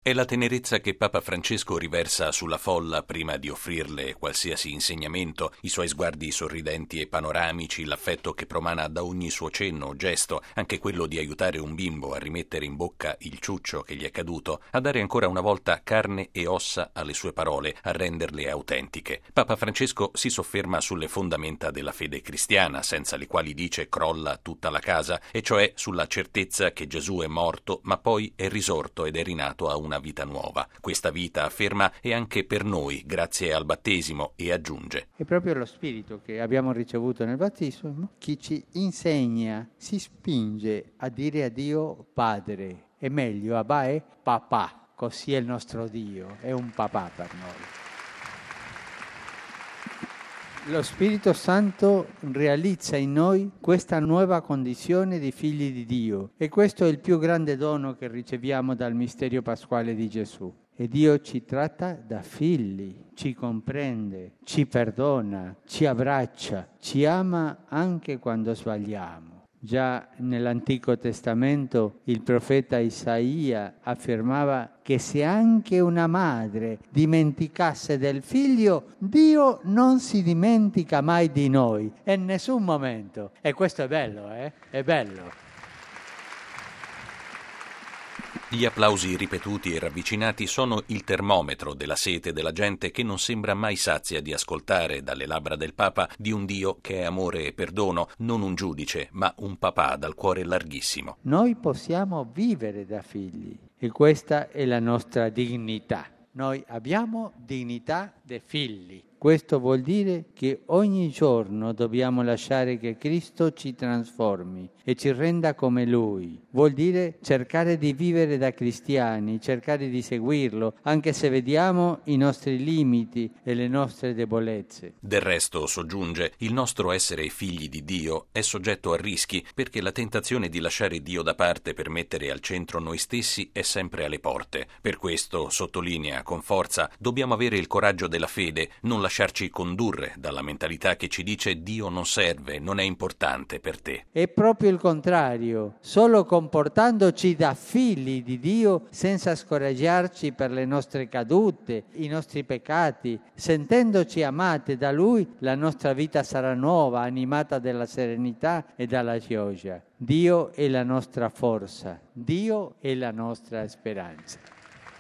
È la tenerezza che Papa Francesco riversa sulla folla prima di offrirle qualsiasi insegnamento, i suoi sguardi sorridenti e panoramici, l'affetto che promana da ogni suo cenno o gesto, anche quello di aiutare un bimbo a rimettere in bocca il ciuccio che gli è caduto, a dare ancora una volta carne e ossa alle sue parole, a renderle autentiche. Papa Francesco si sofferma sulle fondamenta della fede cristiana, senza le quali dice crolla tutta la casa, e cioè sulla certezza che Gesù è morto, ma poi è risorto ed è rinato a una vita nuova. Questa vita, afferma, è anche per noi, grazie al battesimo, e aggiunge: È proprio lo spirito che abbiamo ricevuto nel battesimo che ci insegna, si spinge a dire a Dio Padre. È meglio, Abba è papà, così è il nostro Dio, è un papà per noi. Lo Spirito Santo realizza in noi questa nuova condizione di figli di Dio e questo è il più grande dono che riceviamo dal mistero pasquale di Gesù. E Dio ci tratta da figli, ci comprende, ci perdona, ci abbraccia, ci ama anche quando sbagliamo. Già nell'Antico Testamento il profeta Isaia affermava che se anche una madre dimenticasse del figlio, Dio non si dimentica mai di noi, in nessun momento. E questo è bello, È bello. Gli applausi ripetuti e ravvicinati sono il termometro della sete della gente che non sembra mai sazia di ascoltare dalle labbra del Papa di un Dio che è amore e perdono, non un giudice, ma un papà dal cuore larghissimo. Noi possiamo vivere da figli e questa è la nostra dignità. Noi abbiamo dignità dei figli. Questo vuol dire che ogni giorno dobbiamo lasciare che Cristo ci trasformi e ci renda come Lui. Vuol dire cercare di vivere da cristiani, cercare di seguirlo, anche se vediamo i nostri limiti e le nostre debolezze. Del resto, soggiunge, il nostro essere figli di Dio è soggetto a rischi perché la tentazione di lasciare Dio da parte per mettere al centro noi stessi è sempre alle porte. Per questo, sottolinea con forza, dobbiamo avere il coraggio della fede, non lasciarci condurre dalla mentalità che ci dice Dio non serve, non è importante per te. È proprio il contrario, solo comportandoci da figli di Dio senza scoraggiarci per le nostre cadute, i nostri peccati, sentendoci amate da Lui, la nostra vita sarà nuova, animata dalla serenità e dalla gioia. Dio è la nostra forza, Dio è la nostra speranza.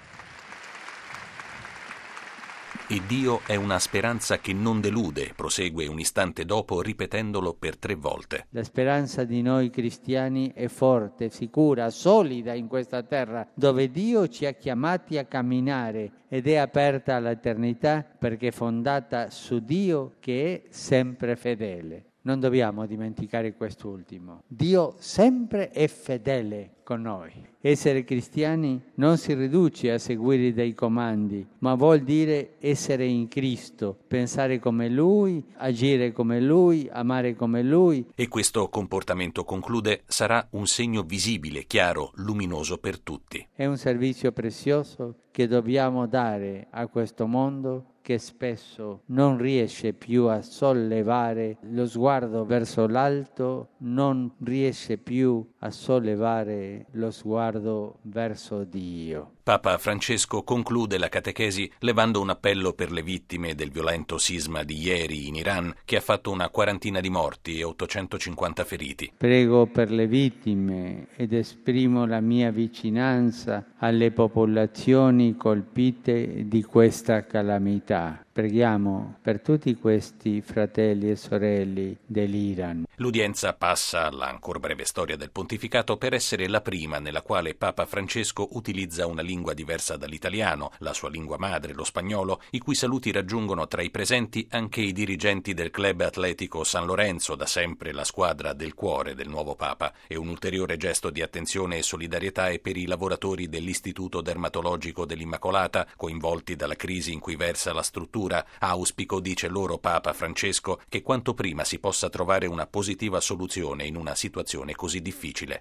E Dio è una speranza che non delude, prosegue un istante dopo ripetendolo per 3 volte. La speranza di noi cristiani è forte, sicura, solida in questa terra dove Dio ci ha chiamati a camminare ed è aperta all'eternità perché è fondata su Dio che è sempre fedele. Non dobbiamo dimenticare quest'ultimo. Dio sempre è fedele con noi. Essere cristiani non si riduce a seguire dei comandi, ma vuol dire essere in Cristo, pensare come Lui, agire come Lui, amare come Lui. E questo comportamento, conclude, sarà un segno visibile, chiaro, luminoso per tutti. È un servizio prezioso che dobbiamo dare a questo mondo che spesso non riesce più a sollevare lo sguardo verso l'alto, non riesce più a sollevare lo sguardo verso Dio. Papa Francesco conclude la catechesi levando un appello per le vittime del violento sisma di ieri in Iran, che ha fatto una 40 di morti e 850 feriti. Prego per le vittime ed esprimo la mia vicinanza alle popolazioni colpite di questa calamità. Preghiamo per tutti questi fratelli e sorelle dell'Iran. L'udienza passa alla ancor breve storia del pontificato per essere la prima nella quale Papa Francesco utilizza una lingua diversa dall'italiano, la sua lingua madre, lo spagnolo, i cui saluti raggiungono tra i presenti anche i dirigenti del Club Atletico San Lorenzo, da sempre la squadra del cuore del nuovo Papa, e un ulteriore gesto di attenzione e solidarietà è per i lavoratori dell'Istituto Dermatologico dell'Immacolata, coinvolti dalla crisi in cui versa la struttura. Auspico, dice loro Papa Francesco, che quanto prima si possa trovare una positiva soluzione in una situazione così difficile.